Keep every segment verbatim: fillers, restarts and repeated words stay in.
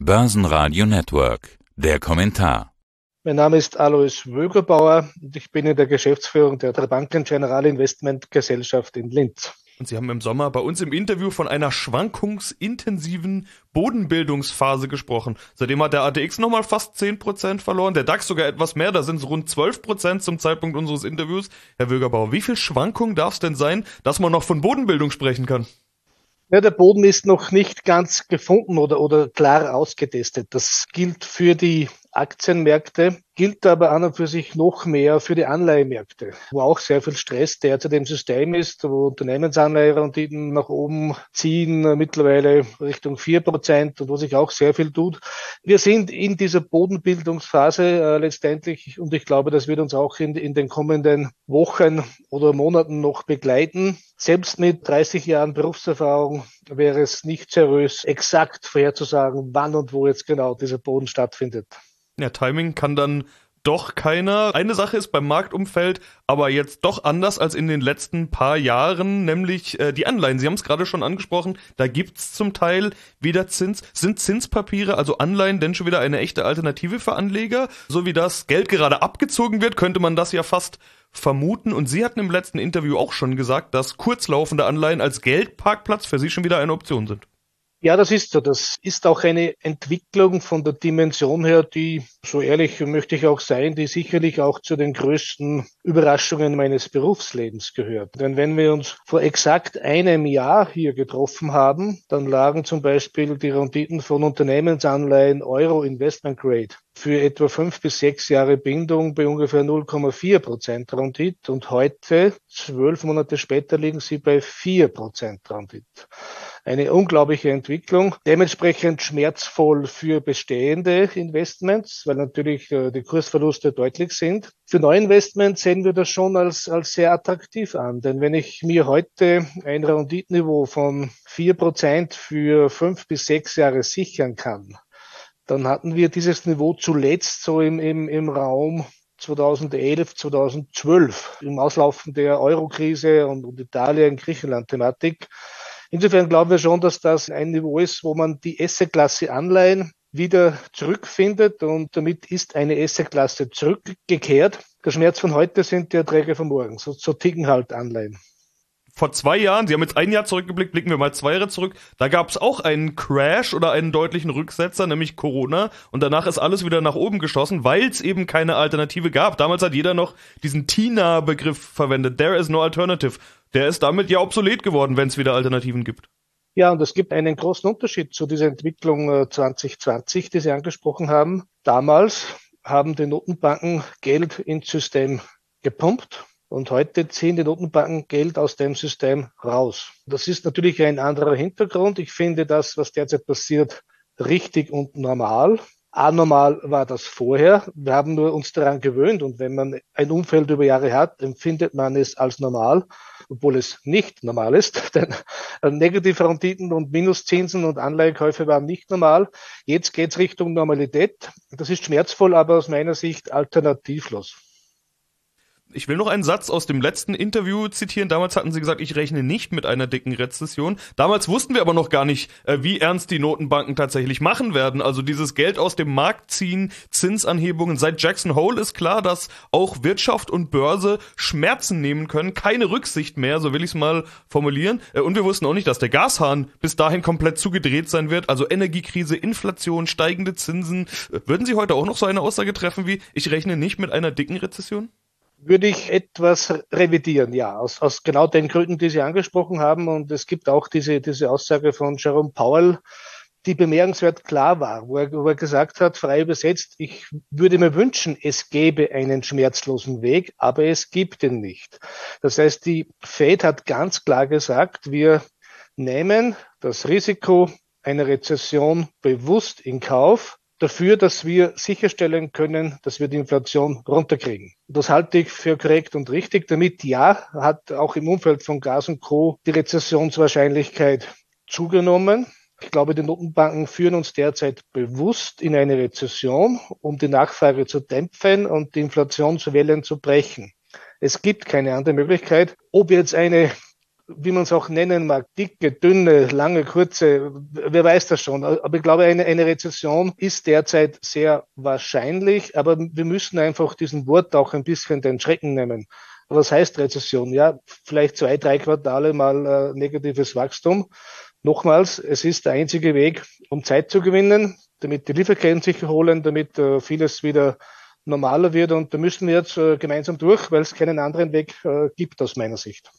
Börsenradio Network. Der Kommentar. Mein Name ist Alois Wögerbauer und ich bin in der Geschäftsführung der Banken General Investment Gesellschaft in Linz. Und Sie haben im Sommer bei uns im Interview von einer schwankungsintensiven Bodenbildungsphase gesprochen. Seitdem hat der A T X nochmal fast zehn Prozent verloren, der DAX sogar etwas mehr, da sind es rund zwölf Prozent zum Zeitpunkt unseres Interviews. Herr Wögerbauer, wie viel Schwankung darf es denn sein, dass man noch von Bodenbildung sprechen kann? Ja, der Boden ist noch nicht ganz gefunden oder, oder klar ausgetestet. Das gilt für die Aktienmärkte, gilt aber an und für sich noch mehr für die Anleihemärkte, wo auch sehr viel Stress derzeit im System ist, wo Unternehmensanleiherenditen nach oben ziehen, mittlerweile Richtung vier Prozent und wo sich auch sehr viel tut. Wir sind in dieser Bodenbildungsphase äh, letztendlich und ich glaube, das wird uns auch in, in den kommenden Wochen oder Monaten noch begleiten. Selbst mit dreißig Jahren Berufserfahrung wäre es nicht seriös, exakt vorherzusagen, wann und wo jetzt genau dieser Boden stattfindet. Ja, Timing kann dann doch keiner. Eine Sache ist beim Marktumfeld aber jetzt doch anders als in den letzten paar Jahren, nämlich äh, die Anleihen. Sie haben es gerade schon angesprochen, da gibt's zum Teil wieder Zins. Sind Zinspapiere, also Anleihen, denn schon wieder eine echte Alternative für Anleger? So wie das Geld gerade abgezogen wird, könnte man das ja fast vermuten. Und Sie hatten im letzten Interview auch schon gesagt, dass kurzlaufende Anleihen als Geldparkplatz für Sie schon wieder eine Option sind. Ja, das ist so. Das ist auch eine Entwicklung von der Dimension her, die, so ehrlich möchte ich auch sein, die sicherlich auch zu den größten Überraschungen meines Berufslebens gehört. Denn wenn wir uns vor exakt einem Jahr hier getroffen haben, dann lagen zum Beispiel die Renditen von Unternehmensanleihen Euro Investment Grade für etwa fünf bis sechs Jahre Bindung bei ungefähr null Komma vier Prozent Rendite und heute, zwölf Monate später, liegen sie bei vier Prozent Rendite. Eine unglaubliche Entwicklung, dementsprechend schmerzvoll für bestehende Investments, weil natürlich äh, die Kursverluste deutlich sind. Für Neuinvestments sehen wir das schon als, als sehr attraktiv an, denn wenn ich mir heute ein Renditeniveau von vier Prozent für fünf bis sechs Jahre sichern kann, dann hatten wir dieses Niveau zuletzt so im, im, im Raum zweitausendelf, zweitausendzwölf, im Auslaufen der Euro-Krise und, und Italien-Griechenland-Thematik. Insofern glauben wir schon, dass das ein Niveau ist, wo man die Asset-Klasse Anleihen wieder zurückfindet und damit ist eine Asset-Klasse zurückgekehrt. Der Schmerz von heute sind die Erträge von morgen. So, so ticken halt Anleihen. Vor zwei Jahren, Sie haben jetzt ein Jahr zurückgeblickt, blicken wir mal zwei Jahre zurück, da gab es auch einen Crash oder einen deutlichen Rücksetzer, nämlich Corona und danach ist alles wieder nach oben geschossen, weil es eben keine Alternative gab. Damals hat jeder noch diesen T I N A-Begriff verwendet, there is no alternative. Der ist damit ja obsolet geworden, wenn es wieder Alternativen gibt. Ja, und es gibt einen großen Unterschied zu dieser Entwicklung zwanzig zwanzig, die Sie angesprochen haben. Damals haben die Notenbanken Geld ins System gepumpt. Und heute ziehen die Notenbanken Geld aus dem System raus. Das ist natürlich ein anderer Hintergrund. Ich finde das, was derzeit passiert, richtig und normal. Anormal war das vorher. Wir haben nur uns daran gewöhnt. Und wenn man ein Umfeld über Jahre hat, empfindet man es als normal, obwohl es nicht normal ist. Denn negative Renditen und Minuszinsen und Anleihenkäufe waren nicht normal. Jetzt geht es Richtung Normalität. Das ist schmerzvoll, aber aus meiner Sicht alternativlos. Ich will noch einen Satz aus dem letzten Interview zitieren. Damals hatten Sie gesagt, ich rechne nicht mit einer dicken Rezession. Damals wussten wir aber noch gar nicht, wie ernst die Notenbanken tatsächlich machen werden. Also dieses Geld aus dem Markt ziehen, Zinsanhebungen. Seit Jackson Hole ist klar, dass auch Wirtschaft und Börse Schmerzen nehmen können. Keine Rücksicht mehr, so will ich es mal formulieren. Und wir wussten auch nicht, dass der Gashahn bis dahin komplett zugedreht sein wird. Also Energiekrise, Inflation, steigende Zinsen. Würden Sie heute auch noch so eine Aussage treffen wie, ich rechne nicht mit einer dicken Rezession? Würde ich etwas revidieren, ja, aus, aus genau den Gründen, die Sie angesprochen haben. Und es gibt auch diese, diese Aussage von Jerome Powell, die bemerkenswert klar war, wo er, wo er gesagt hat, frei übersetzt, ich würde mir wünschen, es gäbe einen schmerzlosen Weg, aber es gibt ihn nicht. Das heißt, die Fed hat ganz klar gesagt, wir nehmen das Risiko einer Rezession bewusst in Kauf, dafür, dass wir sicherstellen können, dass wir die Inflation runterkriegen. Das halte ich für korrekt und richtig. Damit, ja, hat auch im Umfeld von Gas und Co. die Rezessionswahrscheinlichkeit zugenommen. Ich glaube, die Notenbanken führen uns derzeit bewusst in eine Rezession, um die Nachfrage zu dämpfen und die Inflationswellen zu brechen. Es gibt keine andere Möglichkeit. Ob jetzt eine wie man es auch nennen mag, dicke, dünne, lange, kurze, wer weiß das schon. Aber ich glaube, eine, eine Rezession ist derzeit sehr wahrscheinlich, aber wir müssen einfach diesen Wort auch ein bisschen den Schrecken nehmen. Was heißt Rezession? Ja, vielleicht zwei, drei Quartale mal äh, negatives Wachstum. Nochmals, es ist der einzige Weg, um Zeit zu gewinnen, damit die Lieferketten sich erholen, damit äh, vieles wieder normaler wird. Und da müssen wir jetzt äh, gemeinsam durch, weil es keinen anderen Weg äh, gibt aus meiner Sicht.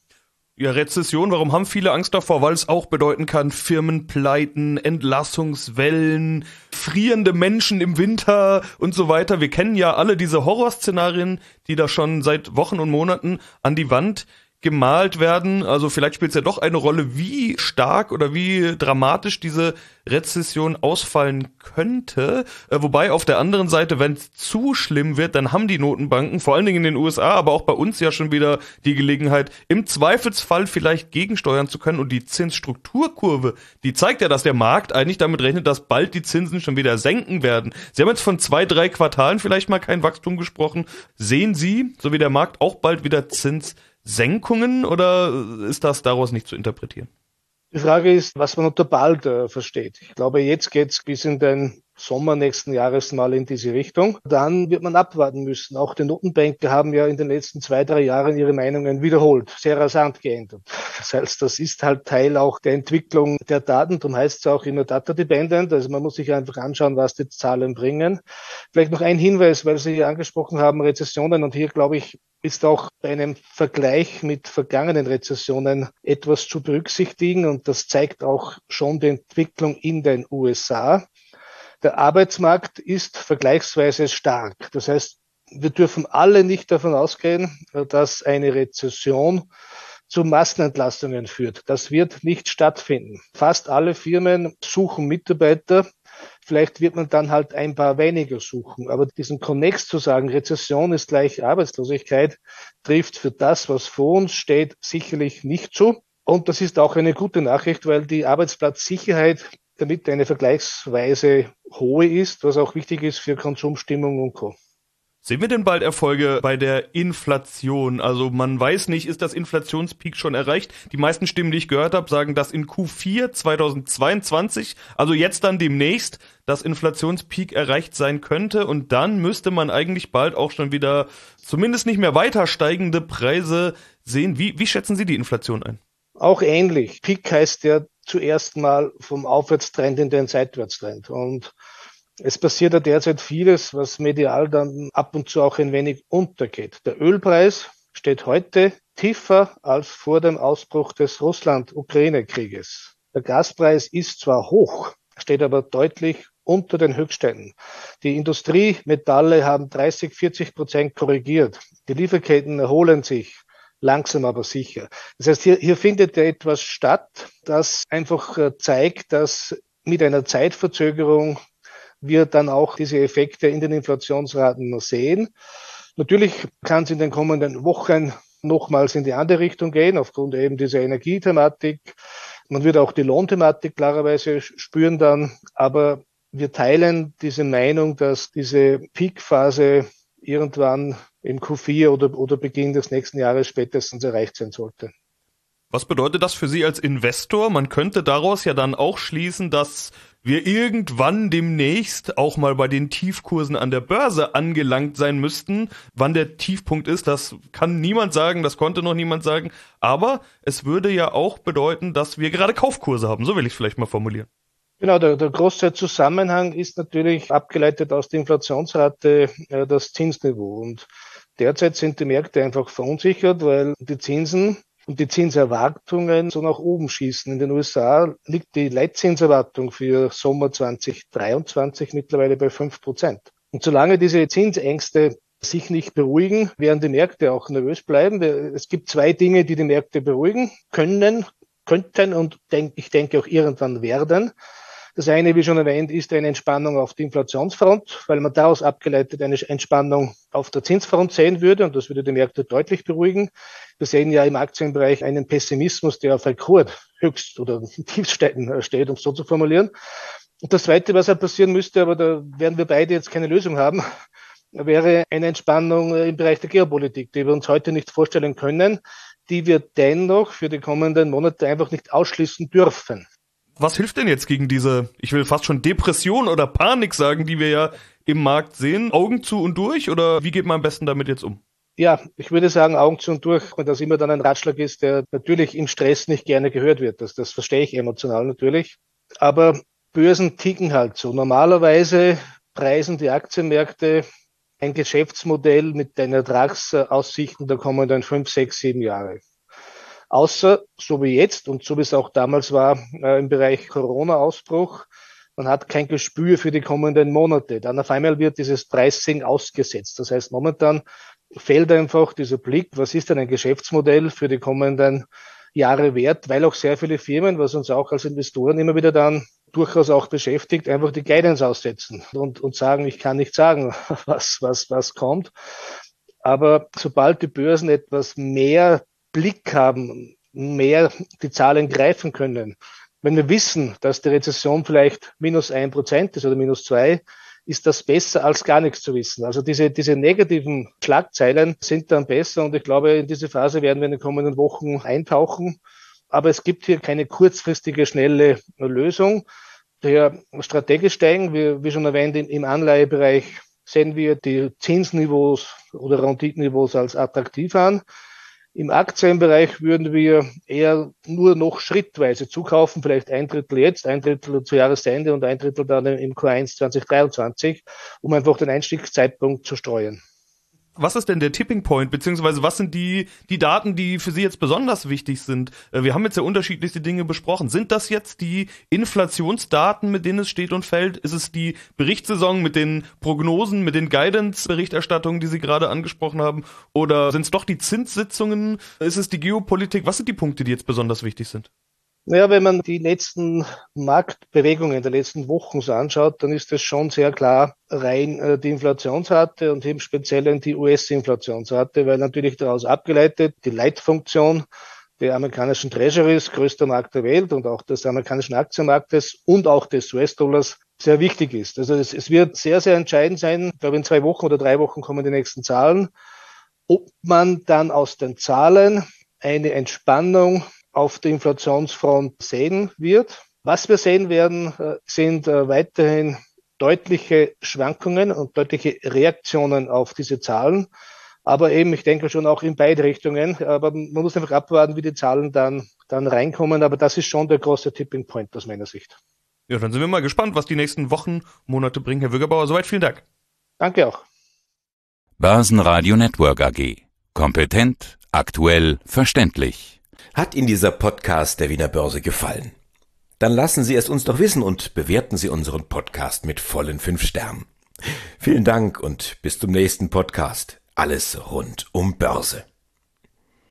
Ja, Rezession, warum haben viele Angst davor? Weil es auch bedeuten kann, Firmenpleiten, Entlassungswellen, frierende Menschen im Winter und so weiter. Wir kennen ja alle diese Horrorszenarien, die da schon seit Wochen und Monaten an die Wand gemalt werden. Also vielleicht spielt es ja doch eine Rolle, wie stark oder wie dramatisch diese Rezession ausfallen könnte. Äh, wobei auf der anderen Seite, wenn es zu schlimm wird, dann haben die Notenbanken, vor allen Dingen in den U S A, aber auch bei uns ja schon wieder die Gelegenheit, im Zweifelsfall vielleicht gegensteuern zu können. Und die Zinsstrukturkurve, die zeigt ja, dass der Markt eigentlich damit rechnet, dass bald die Zinsen schon wieder senken werden. Sie haben jetzt von zwei, drei Quartalen vielleicht mal kein Wachstum gesprochen. Sehen Sie, so wie der Markt, auch bald wieder Zinssenkungen oder ist das daraus nicht zu interpretieren? Die Frage ist, was man unter bald äh, versteht. Ich glaube, jetzt geht's bis in den Sommer nächsten Jahres mal in diese Richtung. Dann wird man abwarten müssen. Auch die Notenbanker haben ja in den letzten zwei, drei Jahren ihre Meinungen wiederholt, sehr rasant geändert. Das heißt, das ist halt Teil auch der Entwicklung der Daten. Darum heißt es auch immer data-dependent. Also man muss sich einfach anschauen, was die Zahlen bringen. Vielleicht noch ein Hinweis, weil Sie hier angesprochen haben, Rezessionen. Und hier, glaube ich, ist auch bei einem Vergleich mit vergangenen Rezessionen etwas zu berücksichtigen. Und das zeigt auch schon die Entwicklung in den U S A. Der Arbeitsmarkt ist vergleichsweise stark. Das heißt, wir dürfen alle nicht davon ausgehen, dass eine Rezession zu Massenentlassungen führt. Das wird nicht stattfinden. Fast alle Firmen suchen Mitarbeiter. Vielleicht wird man dann halt ein paar weniger suchen. Aber diesen Konnex zu sagen, Rezession ist gleich Arbeitslosigkeit, trifft für das, was vor uns steht, sicherlich nicht zu. Und das ist auch eine gute Nachricht, weil die Arbeitsplatzsicherheit damit eine vergleichsweise hohe ist, was auch wichtig ist für Konsumstimmung und Co. Sehen wir denn bald Erfolge bei der Inflation? Also man weiß nicht, ist das Inflationspeak schon erreicht? Die meisten Stimmen, die ich gehört habe, sagen, dass in Q vier zweitausendzweiundzwanzig, also jetzt dann demnächst, das Inflationspeak erreicht sein könnte. Und dann müsste man eigentlich bald auch schon wieder zumindest nicht mehr weiter steigende Preise sehen. Wie, wie schätzen Sie die Inflation ein? Auch ähnlich. Peak heißt ja zuerst mal vom Aufwärtstrend in den Seitwärtstrend. Und es passiert ja derzeit vieles, was medial dann ab und zu auch ein wenig untergeht. Der Ölpreis steht heute tiefer als vor dem Ausbruch des Russland-Ukraine-Krieges. Der Gaspreis ist zwar hoch, steht aber deutlich unter den Höchstständen. Die Industriemetalle haben dreißig, vierzig Prozent korrigiert. Die Lieferketten erholen sich. Langsam aber sicher. Das heißt, hier, hier findet ja etwas statt, das einfach äh, zeigt, dass mit einer Zeitverzögerung wir dann auch diese Effekte in den Inflationsraten sehen. Natürlich kann es in den kommenden Wochen nochmals in die andere Richtung gehen, aufgrund eben dieser Energiethematik. Man wird auch die Lohnthematik klarerweise spüren dann, aber wir teilen diese Meinung, dass diese Peakphase irgendwann im Q vier oder, oder Beginn des nächsten Jahres spätestens erreicht sein sollte. Was bedeutet das für Sie als Investor? Man könnte daraus ja dann auch schließen, dass wir irgendwann demnächst auch mal bei den Tiefkursen an der Börse angelangt sein müssten. Wann der Tiefpunkt ist, das kann niemand sagen, das konnte noch niemand sagen. Aber es würde ja auch bedeuten, dass wir gerade Kaufkurse haben. So will ich es vielleicht mal formulieren. Genau, der, der große Zusammenhang ist natürlich abgeleitet aus der Inflationsrate äh, das Zinsniveau. Und derzeit sind die Märkte einfach verunsichert, weil die Zinsen und die Zinserwartungen so nach oben schießen. In den U S A liegt die Leitzinserwartung für Sommer zwanzig dreiundzwanzig mittlerweile bei fünf Prozent. Und solange diese Zinsängste sich nicht beruhigen, werden die Märkte auch nervös bleiben. Es gibt zwei Dinge, die die Märkte beruhigen können, könnten und denk, ich denke auch irgendwann werden. Das eine, wie schon erwähnt, ist eine Entspannung auf der Inflationsfront, weil man daraus abgeleitet eine Entspannung auf der Zinsfront sehen würde und das würde die Märkte deutlich beruhigen. Wir sehen ja im Aktienbereich einen Pessimismus, der auf Rekord höchst oder Tiefständen steht, um es so zu formulieren. Und das Zweite, was halt passieren müsste, aber da werden wir beide jetzt keine Lösung haben, wäre eine Entspannung im Bereich der Geopolitik, die wir uns heute nicht vorstellen können. die wir dennoch für die kommenden Monate einfach nicht ausschließen dürfen. Was hilft denn jetzt gegen diese, ich will fast schon Depression oder Panik sagen, die wir ja im Markt sehen? Augen zu und durch, oder wie geht man am besten damit jetzt um? Ja, ich würde sagen, Augen zu und durch, weil das immer dann ein Ratschlag ist, der natürlich im Stress nicht gerne gehört wird. Das, das verstehe ich emotional natürlich. Aber Börsen ticken halt so. Normalerweise preisen die Aktienmärkte ein Geschäftsmodell mit den Ertragsaussichten der kommenden fünf, sechs, sieben Jahre. Außer, so wie jetzt und so wie es auch damals war äh, im Bereich Corona-Ausbruch, man hat kein Gespür für die kommenden Monate. Dann auf einmal wird dieses Pricing ausgesetzt. Das heißt, momentan fällt einfach dieser Blick, was ist denn ein Geschäftsmodell für die kommenden Jahre wert, weil auch sehr viele Firmen, was uns auch als Investoren immer wieder dann durchaus auch beschäftigt, einfach die Guidance aussetzen und, und sagen, ich kann nicht sagen, was, was, was kommt. Aber sobald die Börsen etwas mehr Blick haben, mehr die Zahlen greifen können. Wenn wir wissen, dass die Rezession vielleicht minus ein Prozent ist oder minus zwei, ist das besser als gar nichts zu wissen. Also diese, diese negativen Schlagzeilen sind dann besser und ich glaube, in diese Phase werden wir in den kommenden Wochen eintauchen. Aber es gibt hier keine kurzfristige, schnelle Lösung. Daher strategisch steigen, wir, wie schon erwähnt, im Anleihebereich sehen wir die Zinsniveaus oder Renditenniveaus als attraktiv an. Im Aktienbereich würden wir eher nur noch schrittweise zukaufen, vielleicht ein Drittel jetzt, ein Drittel zu Jahresende und ein Drittel dann im Q eins zwanzig dreiundzwanzig, um einfach den Einstiegszeitpunkt zu streuen. Was ist denn der Tipping Point, beziehungsweise was sind die die Daten, die für Sie jetzt besonders wichtig sind? Wir haben jetzt ja unterschiedlichste Dinge besprochen. Sind das jetzt die Inflationsdaten, mit denen es steht und fällt? Ist es die Berichtssaison mit den Prognosen, mit den Guidance-Berichterstattungen, die Sie gerade angesprochen haben? Oder sind es doch die Zinssitzungen? Ist es die Geopolitik? Was sind die Punkte, die jetzt besonders wichtig sind? Naja, wenn man die letzten Marktbewegungen der letzten Wochen so anschaut, dann ist es schon sehr klar rein äh, die Inflationsrate und im Speziellen die U S-Inflationsrate, weil natürlich daraus abgeleitet die Leitfunktion der amerikanischen Treasuries, größter Markt der Welt und auch des amerikanischen Aktienmarktes und auch des U S-Dollars sehr wichtig ist. Also es, es wird sehr, sehr entscheidend sein, ich glaube in zwei Wochen oder drei Wochen kommen die nächsten Zahlen, ob man dann aus den Zahlen eine Entspannung auf der Inflationsfront sehen wird. Was wir sehen werden, sind weiterhin deutliche Schwankungen und deutliche Reaktionen auf diese Zahlen. Aber eben, ich denke schon auch in beide Richtungen. Aber man muss einfach abwarten, wie die Zahlen dann, dann reinkommen. Aber das ist schon der große Tipping Point aus meiner Sicht. Ja, dann sind wir mal gespannt, was die nächsten Wochen, Monate bringen. Herr Wüggerbauer, soweit vielen Dank. Danke auch. Börsenradio Network A G. Kompetent, aktuell, verständlich. Hat Ihnen dieser Podcast der Wiener Börse gefallen? Dann lassen Sie es uns doch wissen und bewerten Sie unseren Podcast mit vollen fünf Sternen. Vielen Dank und bis zum nächsten Podcast. Alles rund um Börse.